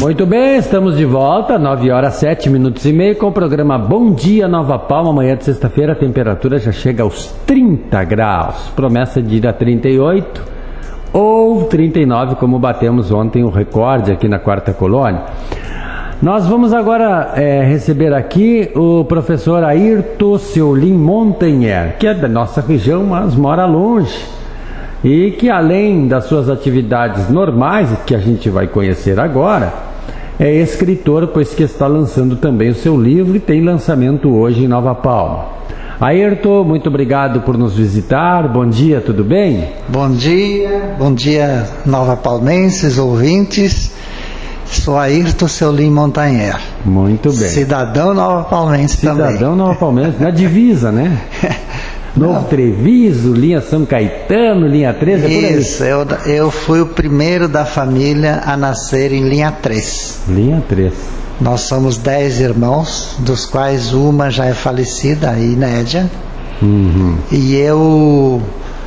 Muito bem, estamos de volta, 9 horas 7 minutos e meio, com o programa Bom Dia Nova Palma. Amanhã de sexta-feira a temperatura já chega aos 30 graus. Promessa de ir a 38 ou 39, como batemos ontem o recorde aqui na Quarta Colônia. Nós vamos agora receber aqui o professor Ayrton Seolim Montanher, que é da nossa região, mas mora longe. E que, além das suas atividades normais, que a gente vai conhecer agora, é escritor, pois que está lançando também o seu livro e tem lançamento hoje em Nova Palma. Ayrton, muito obrigado por nos visitar. Bom dia, tudo bem? Bom dia Nova Palmenses, ouvintes. Sou Ayrton Seolim Montanher. Muito bem. Cidadão Nova Palmense também. Cidadão Nova Palmense, na divisa, né? Novo Treviso, linha São Caetano, linha 3, é por aí? Isso, eu fui o primeiro da família a nascer em linha 3. Linha 3. Nós somos 10 irmãos, dos quais uma já é falecida, a Inédia. Uhum. E eu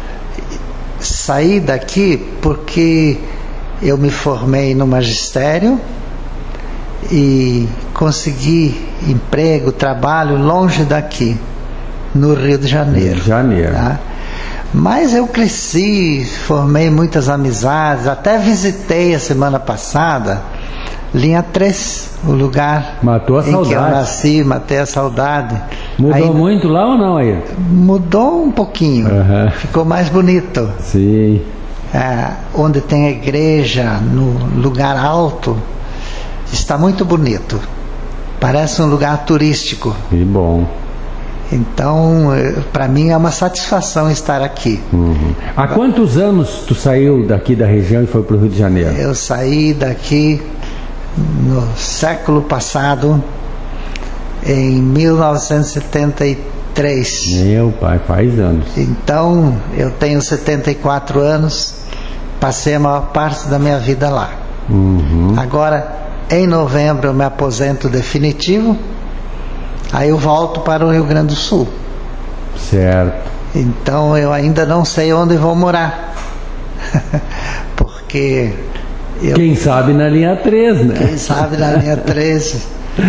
saí daqui porque eu me formei no magistério e consegui emprego, trabalho longe daqui, no Rio de Janeiro. Rio de Janeiro. Tá? Mas eu cresci, formei muitas amizades, até visitei a semana passada linha 3, o lugar Matou a em saudade. que eu nasci, matei a saudade. Mudou muito lá ou não, aí? Mudou um pouquinho, ficou mais bonito. Sim. Onde tem a igreja, no lugar alto, está muito bonito. Parece um lugar turístico. Que bom. Então, para mim é uma satisfação estar aqui. Uhum. Há quantos anos tu saiu daqui da região e foi para o Rio de Janeiro? Eu saí daqui no século passado, em 1973. Meu pai, faz anos. Então, eu tenho 74 anos, passei a maior parte da minha vida lá. Uhum. Agora, em novembro, eu me aposento definitivo. Aí eu volto para o Rio Grande do Sul. Certo. Então eu ainda não sei onde vou morar. Porque quem sabe na linha 3, né? Quem sabe na linha 13.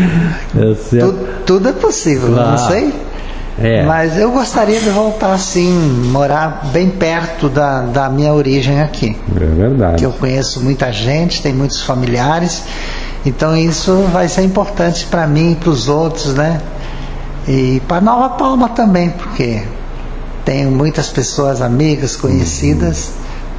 Tudo é possível, claro. Não sei. Mas eu gostaria de voltar assim, morar bem perto da minha origem aqui. É verdade. Que eu conheço muita gente, tem muitos familiares. Então isso vai ser importante para mim e para os outros, né? E para Nova Palma também, porque tenho muitas pessoas amigas, conhecidas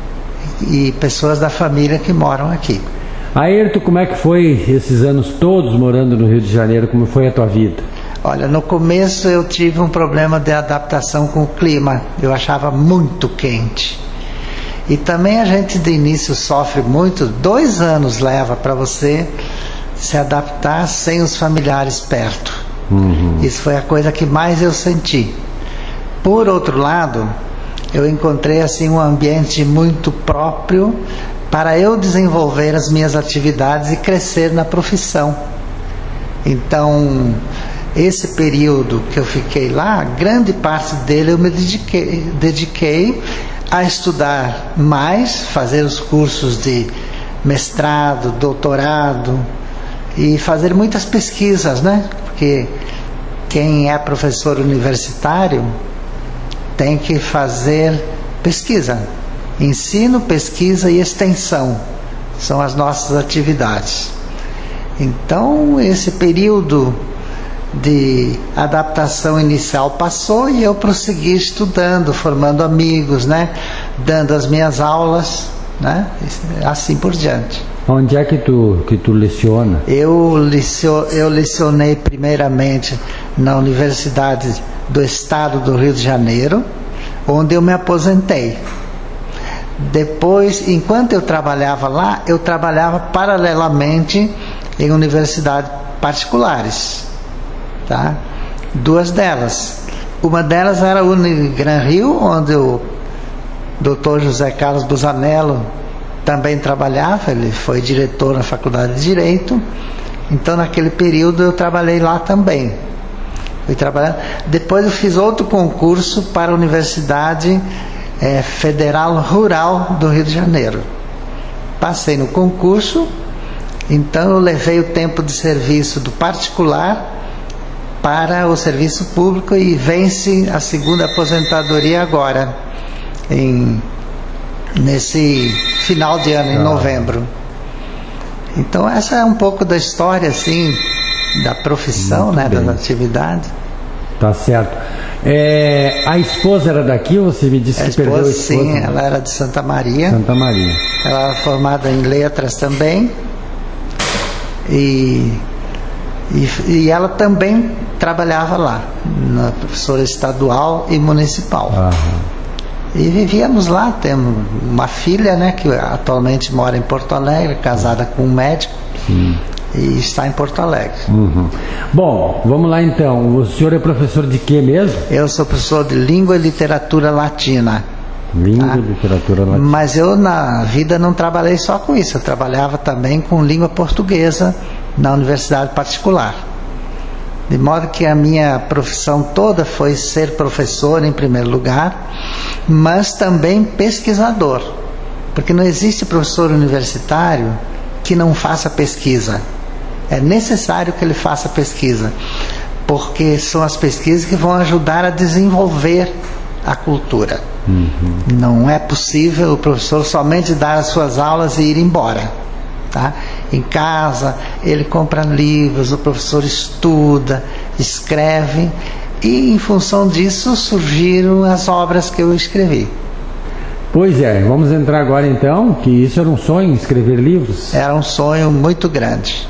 e pessoas da família que moram aqui. Ayrton, como é que foi esses anos todos morando no Rio de Janeiro? Como foi a tua vida? Olha, no começo eu tive um problema de adaptação com o clima. Eu achava muito quente. E também a gente de início sofre muito, 2 anos leva para você se adaptar sem os familiares perto. Uhum. Isso foi a coisa que mais eu senti. Por outro lado, eu encontrei assim um ambiente muito próprio para eu desenvolver as minhas atividades e crescer na profissão. Então, esse período que eu fiquei lá, grande parte dele eu me dediquei a estudar mais, fazer os cursos de mestrado, doutorado e fazer muitas pesquisas, né? Porque quem é professor universitário tem que fazer pesquisa, ensino, pesquisa e extensão são as nossas atividades. Então esse período de adaptação inicial passou e eu prossegui estudando, formando amigos, né? Dando as minhas aulas, né? Assim por diante. Onde é que tu leciona? Eu lecionei primeiramente na Universidade do Estado do Rio de Janeiro, onde eu me aposentei. Depois, enquanto eu trabalhava lá, eu trabalhava paralelamente em universidades particulares. Tá? 2 delas. Uma delas era a Unigran Rio, onde o Dr. José Carlos Busanello também trabalhava, ele foi diretor na Faculdade de Direito. Então naquele período eu trabalhei lá também. Fui trabalhando. Depois eu fiz outro concurso para a Universidade Federal Rural do Rio de Janeiro. Passei no concurso Então eu levei o tempo de serviço do particular para o serviço público e vence a segunda aposentadoria agora, nesse final de ano, em novembro. Então essa é um pouco da história, assim, da profissão, né, das atividades. Tá certo. A esposa era daqui, você me disse que perdeu a esposa? Sim, ela era de Santa Maria. Santa Maria. Ela era formada em letras também. E ela também trabalhava lá, na professora estadual e municipal. E vivíamos lá, temos uma filha, né, que atualmente mora em Porto Alegre, casada com um médico. Sim. E está em Porto Alegre. Bom, vamos lá então. O senhor é professor de quê mesmo? Eu sou professor de Língua e Literatura Latina. Língua e Literatura Latina. Mas eu na vida não trabalhei só com isso. Eu trabalhava também com língua portuguesa na universidade particular. De modo que a minha profissão toda foi ser professor em primeiro lugar, mas também pesquisador. Porque não existe professor universitário que não faça pesquisa. É necessário que ele faça pesquisa, porque são as pesquisas que vão ajudar a desenvolver a cultura. Não é possível o professor somente dar as suas aulas e ir embora, tá? Em casa ele compra livros, o professor estuda, escreve, e em função disso surgiram as obras que eu escrevi. Pois é, vamos entrar agora então, que isso era um sonho, escrever livros? Era um sonho muito grande.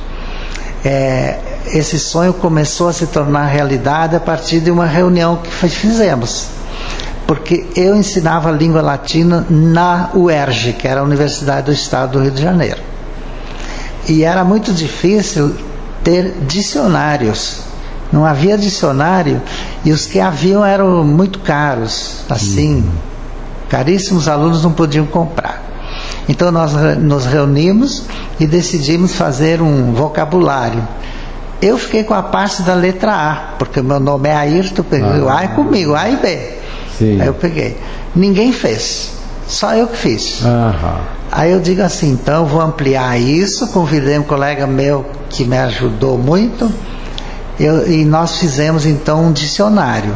Esse sonho começou a se tornar realidade a partir de uma reunião que fizemos, porque eu ensinava língua latina na UERJ, que era a Universidade do Estado do Rio de Janeiro, e era muito difícil ter dicionários. Não havia dicionário, e os que haviam eram muito caros, assim, caríssimos, alunos não podiam comprar. Então nós nos reunimos e decidimos fazer um vocabulário. Eu fiquei com a parte da letra A, porque o meu nome é Ayrton, peguei o A comigo, A e B. Sim. Aí eu peguei. Ninguém fez, só eu que fiz. Aí eu digo assim, então eu vou ampliar isso, convidei um colega meu que me ajudou muito, e nós fizemos então um dicionário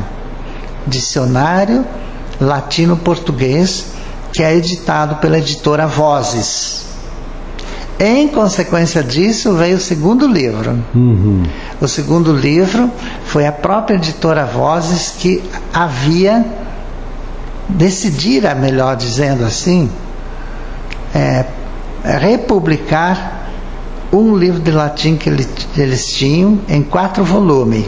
latino-português, que é editado pela editora Vozes. Em consequência disso veio o segundo livro. O segundo livro foi a própria editora Vozes que decidira, melhor dizendo assim, republicar um livro de latim que eles tinham em 4 volumes.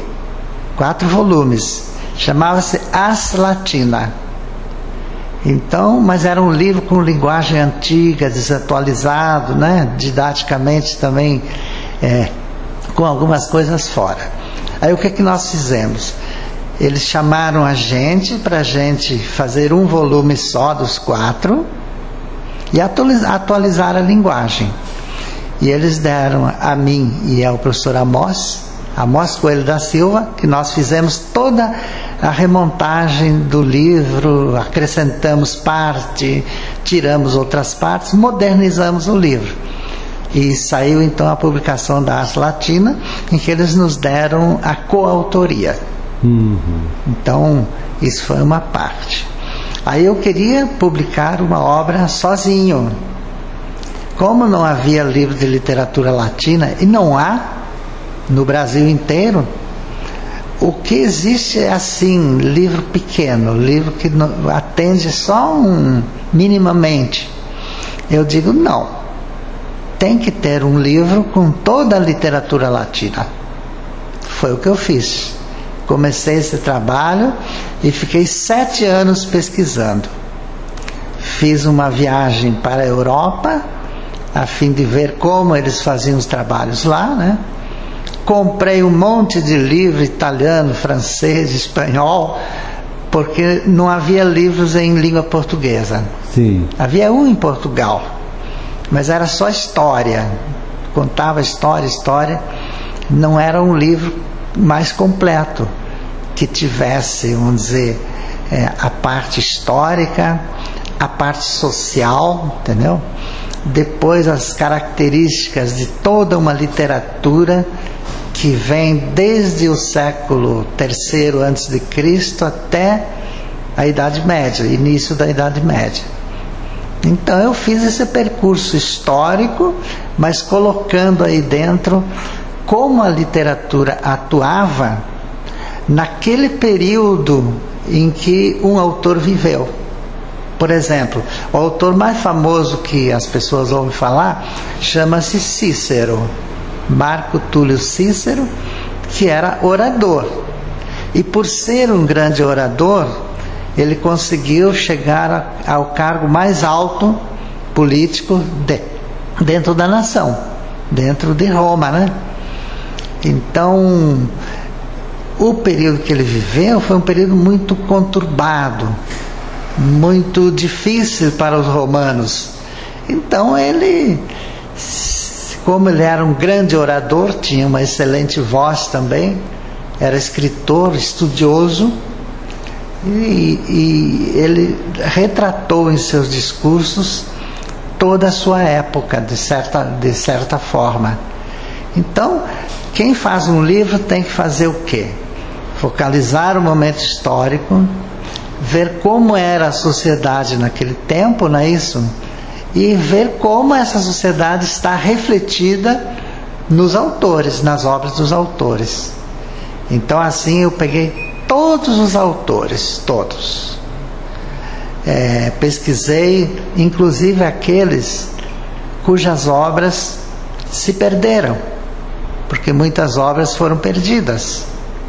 Chamava-se Ars Latina. Então, mas era um livro com linguagem antiga, desatualizado, né? Didaticamente também, com algumas coisas fora. Aí o que nós fizemos? Eles chamaram a gente para a gente fazer um volume só dos 4 e atualizar a linguagem. E eles deram a mim e ao professor Amós Coelho da Silva, que nós fizemos toda a remontagem do livro, acrescentamos parte, tiramos outras partes, modernizamos o livro. E saiu então a publicação da Ars Latina, em que eles nos deram a coautoria. Então, isso foi uma parte. Aí eu queria publicar uma obra sozinho. Como não havia livro de literatura latina, e não há no Brasil inteiro, o que existe é assim, livro pequeno, livro que não, atende só minimamente. Eu digo, não, tem que ter um livro com toda a literatura latina. Foi o que eu fiz. Comecei esse trabalho e fiquei 7 anos pesquisando. Fiz uma viagem para a Europa, a fim de ver como eles faziam os trabalhos lá, né? Comprei um monte de livro italiano, francês, espanhol, porque não havia livros em língua portuguesa. Sim. Havia um em Portugal, mas era só história. Contava história. Não era um livro mais completo, que tivesse, vamos dizer, a parte histórica, a parte social, entendeu? depois as características de toda uma literatura que vem desde o século III a.C. até a Idade Média, início da Idade Média. Então eu fiz esse percurso histórico, mas colocando aí dentro como a literatura atuava naquele período em que um autor viveu. Por exemplo, o autor mais famoso que as pessoas ouvem falar chama-se Cícero, Marco Túlio Cícero, que era orador. E por ser um grande orador, ele conseguiu chegar ao cargo mais alto político dentro da nação, dentro de Roma, né? Então, o período que ele viveu foi um período muito conturbado, muito difícil para os romanos. Então ele, como ele era um grande orador, tinha uma excelente voz também, era escritor, estudioso, e ele retratou em seus discursos toda a sua época, de certa forma. Então, quem faz um livro tem que fazer o quê? Focalizar o momento histórico, ver como era a sociedade naquele tempo, não é isso? E ver como essa sociedade está refletida nos autores, nas obras dos autores. Então assim eu peguei todos os autores, todos. Pesquisei, inclusive aqueles cujas obras se perderam, porque muitas obras foram perdidas.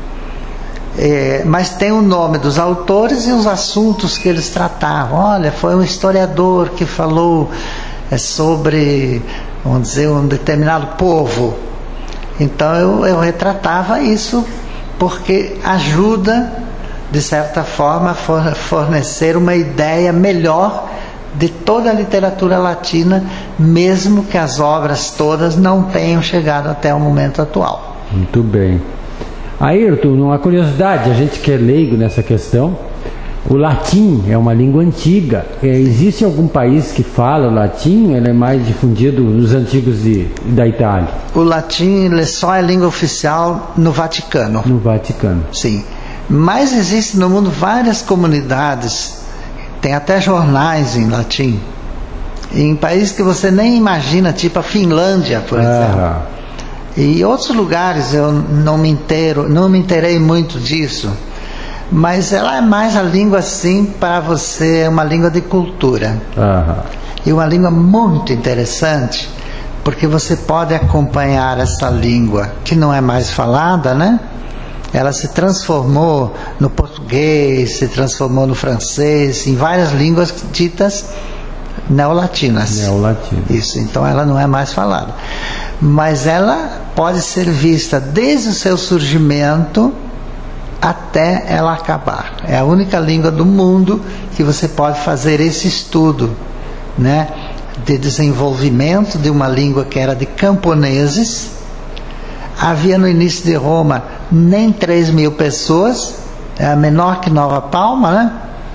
Mas tem o nome dos autores e os assuntos que eles tratavam. Olha, foi um historiador que falou sobre, vamos dizer, um determinado povo. Então eu retratava isso, porque ajuda, de certa forma, a fornecer uma ideia melhor de toda a literatura latina, mesmo que as obras todas não tenham chegado até o momento atual. Muito bem. Ayrton, uma curiosidade, a gente que é leigo nessa questão, o latim é uma língua antiga. Existe algum país que fala o latim? Ele é mais difundido nos antigos da Itália? O latim ele só é língua oficial no Vaticano. No Vaticano. Sim. Mas existem no mundo várias comunidades, tem até jornais em latim, em países que você nem imagina, tipo a Finlândia, por exemplo. E outros lugares eu não me inteirei muito disso, mas ela é mais a língua assim para você, é uma língua de cultura. E uma língua muito interessante, porque você pode acompanhar essa língua que não é mais falada, né? Ela se transformou no português, se transformou no francês, em várias línguas ditas neolatinas. Isso, então ela não é mais falada. Mas ela pode ser vista desde o seu surgimento até ela acabar. É a única língua do mundo que você pode fazer esse estudo, né, de desenvolvimento de uma língua que era de camponeses. Havia no início de Roma nem 3.000 pessoas, é menor que Nova Palma, né?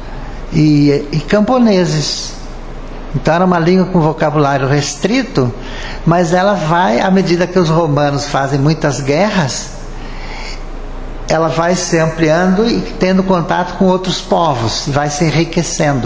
E camponeses. Então era uma língua com vocabulário restrito, mas ela vai, à medida que os romanos fazem muitas guerras, ela vai se ampliando e tendo contato com outros povos, vai se enriquecendo.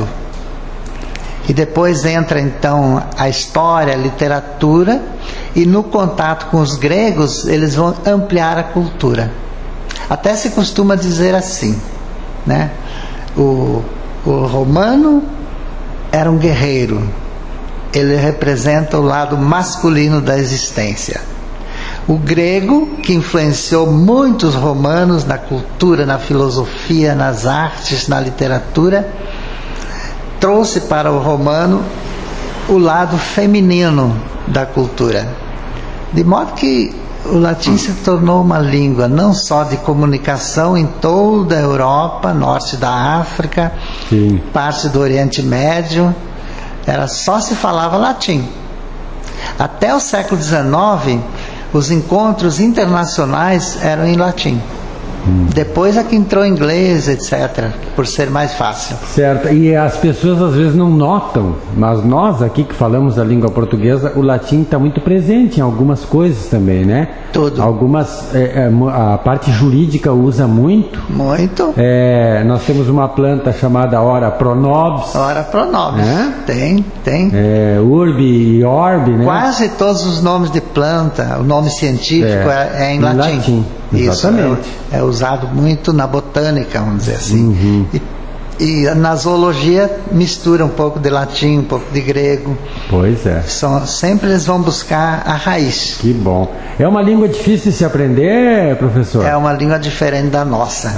E depois entra então a história, a literatura, e no contato com os gregos eles vão ampliar a cultura. Até se costuma dizer assim, né? O romano era um guerreiro, ele representa o lado masculino da existência. O grego, que influenciou muitos romanos na cultura, na filosofia, nas artes, na literatura, trouxe para o romano o lado feminino da cultura. De modo que o latim se tornou uma língua não só de comunicação em toda a Europa, norte da África, sim, parte do Oriente Médio, só se falava latim. Até o século XIX, os encontros internacionais eram em latim. Depois é que entrou inglês, etc., por ser mais fácil. Certo, e as pessoas às vezes não notam, mas nós aqui que falamos a língua portuguesa, o latim está muito presente em algumas coisas também, né? Tudo. Algumas, a parte jurídica usa muito. Muito. Nós temos uma planta chamada ora pro nobis. Ora pro nobis. Tem. Urbi e orbi, né? Quase todos os nomes de planta, o nome científico é em latim. Exatamente. Isso é usado muito na botânica, vamos dizer assim. E na zoologia mistura um pouco de latim, um pouco de grego. Pois é. Sempre eles vão buscar a raiz. Que bom. É uma língua difícil de se aprender, professor? É uma língua diferente da nossa.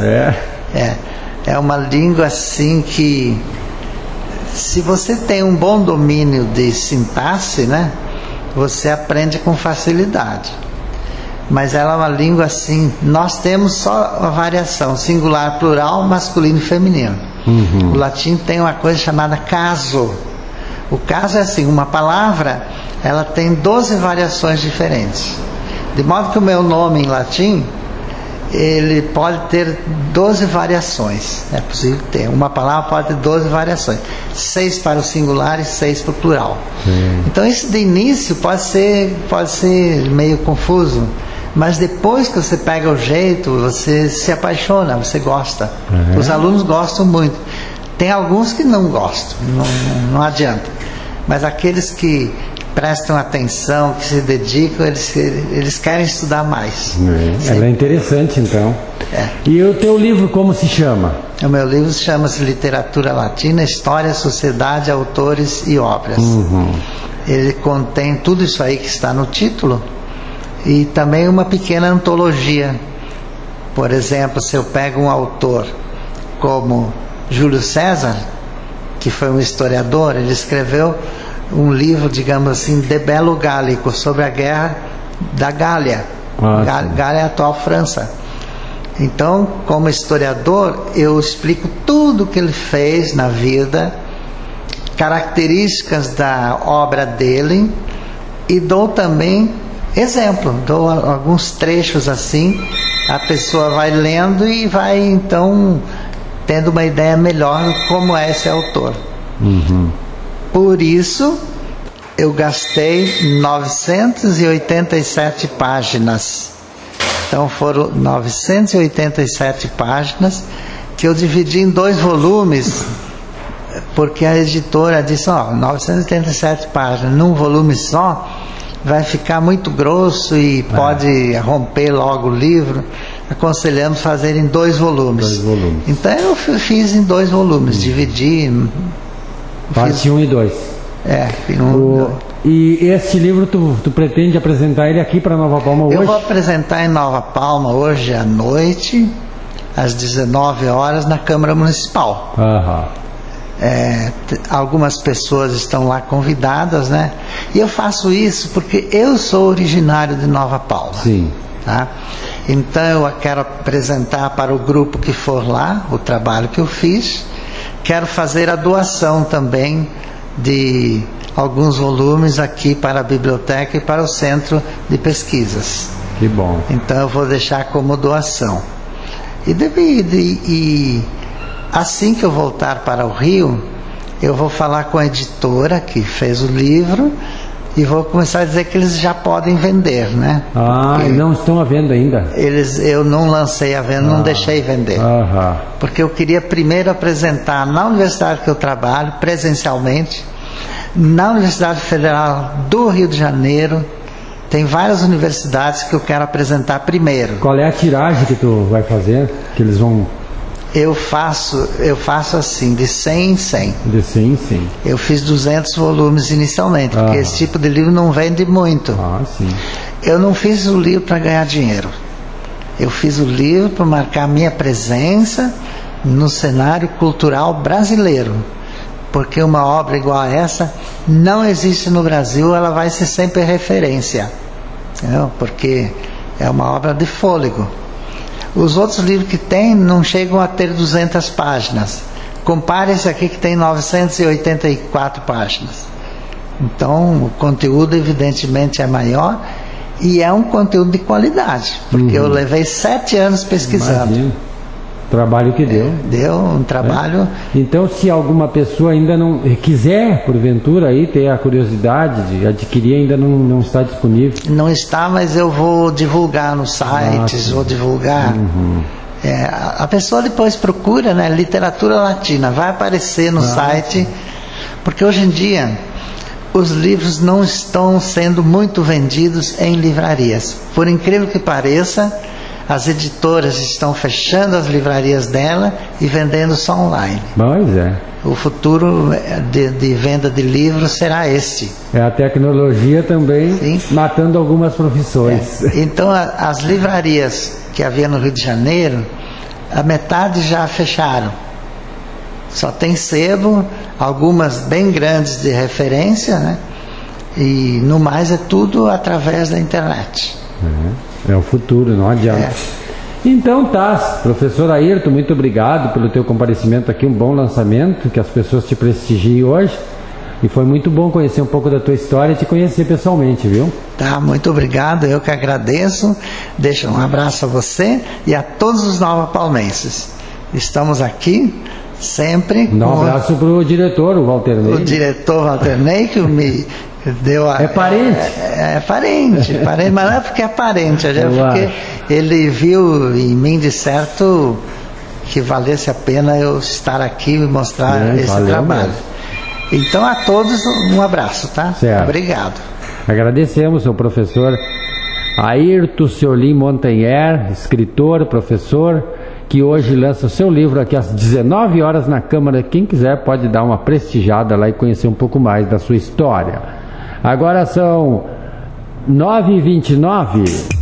É uma língua assim que, se você tem um bom domínio de sintaxe, né, você aprende com facilidade. Mas ela é uma língua assim, nós temos só a variação singular, plural, masculino e feminino. O latim tem uma coisa chamada caso. O caso é assim, uma palavra, ela tem 12 variações diferentes. De modo que o meu nome em latim, ele pode ter 12 variações. É possível ter. Uma palavra pode ter 12 variações. 6 para o singular e 6 para o plural. Então isso de início pode ser meio confuso. Mas depois que você pega o jeito, você se apaixona, você gosta. Os alunos gostam muito. Tem alguns que não gostam, não adianta. Mas aqueles que prestam atenção, que se dedicam, eles querem estudar mais. Ela é interessante, então. E o teu livro como se chama? O meu livro chama-se Literatura Latina, História, Sociedade, Autores e Obras. Ele contém tudo isso aí que está no título, e também uma pequena antologia. Por exemplo, se eu pego um autor como Júlio César, que foi um historiador, ele escreveu um livro, digamos assim, de Bello Gálico, sobre a guerra da Gália. Gália é a atual França. Então, como historiador, eu explico tudo que ele fez na vida, características da obra dele, e dou também exemplo, dou alguns trechos assim, a pessoa vai lendo e vai então tendo uma ideia melhor de como é esse autor. Por isso eu gastei 987 páginas. Então foram 987 páginas que eu dividi em 2 volumes, porque a editora disse, 987 páginas num volume só vai ficar muito grosso e pode romper logo o livro. Aconselhamos fazer em 2 volumes. Então eu fiz em 2 volumes, dividi. Parte 1 e 2. E este livro tu pretende apresentar ele aqui para Nova Palma hoje? Eu vou apresentar em Nova Palma hoje à noite, às 19 horas, na Câmara Municipal. Algumas pessoas estão lá convidadas, né? E eu faço isso porque eu sou originário de Nova Palma. Tá? Então eu quero apresentar para o grupo que for lá o trabalho que eu fiz. Quero fazer a doação também de alguns volumes aqui para a biblioteca e para o centro de pesquisas. Que bom. Então eu vou deixar como doação. E assim que eu voltar para o Rio, eu vou falar com a editora que fez o livro e vou começar a dizer que eles já podem vender, né? Não estão à venda ainda? Eu não lancei a venda, não deixei vender. Porque eu queria primeiro apresentar na universidade que eu trabalho, presencialmente, na Universidade Federal do Rio de Janeiro. Tem várias universidades que eu quero apresentar primeiro. Qual é a tiragem que tu vai fazer? Que eles vão... Eu faço assim, de 100 em 100. De 100 em 100. Eu fiz 200 volumes inicialmente, porque esse tipo de livro não vende muito. Sim. Eu não fiz o livro para ganhar dinheiro. Eu fiz o livro para marcar minha presença no cenário cultural brasileiro. Porque uma obra igual a essa não existe no Brasil, ela vai ser sempre referência. Entendeu? Porque é uma obra de fôlego. Os outros livros que tem não chegam a ter 200 páginas. Compare esse aqui que tem 984 páginas. Então, o conteúdo evidentemente é maior E é um conteúdo de qualidade, porque eu levei 7 anos pesquisando. Imagino. Trabalho que deu. Deu um trabalho. Então, se alguma pessoa ainda não quiser, porventura, aí ter a curiosidade de adquirir, ainda não está disponível. Não está, mas eu vou divulgar nos sites, vou divulgar. A pessoa depois procura, né, literatura latina, vai aparecer no site, porque hoje em dia os livros não estão sendo muito vendidos em livrarias. Por incrível que pareça, as editoras estão fechando as livrarias dela e vendendo só online. Pois é. O futuro de venda de livros será esse. É a tecnologia também. Sim. Matando algumas profissões. Então, as livrarias que havia no Rio de Janeiro, a metade já fecharam. Só tem sebo, algumas bem grandes de referência, né? E no mais é tudo através da internet. É o futuro, não adianta. Então tá, professor Ayrton, muito obrigado pelo teu comparecimento aqui, um bom lançamento, que as pessoas te prestigiem hoje. E foi muito bom conhecer um pouco da tua história e te conhecer pessoalmente, viu? Tá, muito obrigado, eu que agradeço. Deixa um abraço a você e a todos os novapalmenses. Estamos aqui sempre. Dá um abraço pro diretor, o Walter Ney. O diretor Walter Ney, que me deu a... É parente? É parente, mas não é porque é parente, é porque ele viu em mim de certo que valesse a pena eu estar aqui e mostrar esse trabalho. Mesmo. Então a todos um abraço, tá? Certo. Obrigado. Agradecemos ao professor Ayrton Seolim Montanher, escritor, professor, que hoje lança o seu livro aqui às 19 horas na Câmara. Quem quiser pode dar uma prestigiada lá e conhecer um pouco mais da sua história. Agora são 9h29.